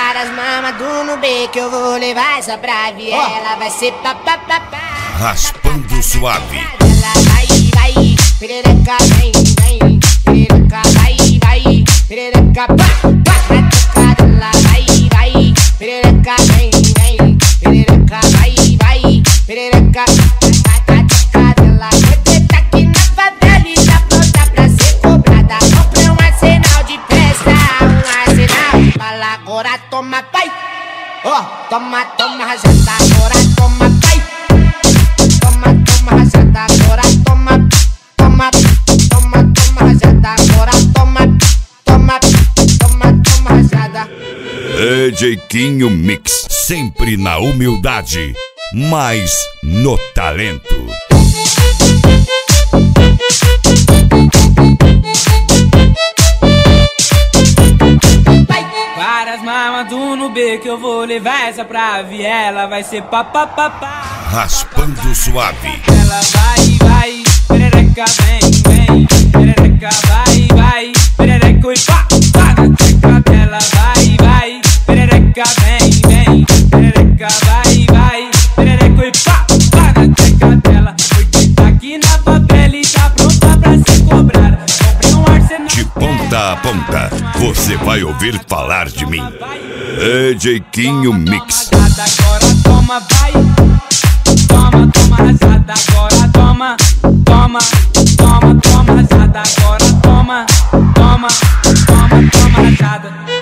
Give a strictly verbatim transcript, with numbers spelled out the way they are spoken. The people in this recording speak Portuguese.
Para as mamas do Nubê que eu vou levar essa pra viela. Vai ser papapá. Raspando suave. Ela vai, vai, perereca, vem, vem. Perereca, vai, vai, perereca, pá, pá. Na toca dela, vai, vai, perereca, vem, vem. Perereca, vai, vai, perereca. Na toca dela, você tá aqui na favela e tá pronta pra ser cobrada. Comprei um arsenal de festa, um arsenal de bala. Agora toma, pai. Ó, oh, toma, toma, rajada. Agora toma, pai. Toma, toma, rajada. Agora toma, toma, toma, toma, rajada. Agora toma, toma, toma, toma, rajada. D J Quinho Mix, sempre na humildade, mas no talento. Para as mamas do Nubê que eu vou levar essa pra viela. Vai ser papapá. Raspando suave. Ela vai, vai, perereca, vem, vem. Perereca, vai, vai, perereca e pá, pá. Na teca dela, vai, vai, perereca, vem, vem. Perereca, vai, vai, perereca e pá, pá. Na teca dela, porque tá aqui na favela e tá pronta pra ser cobrada. Comprei um arsenal De ponta a ponta, você vai ouvir falar de mim. D J Quinho Mix. Agora toma, vai. Toma, toma, rajada. Agora toma, toma, toma, toma, rajada. Agora toma, toma, toma, toma, rajada.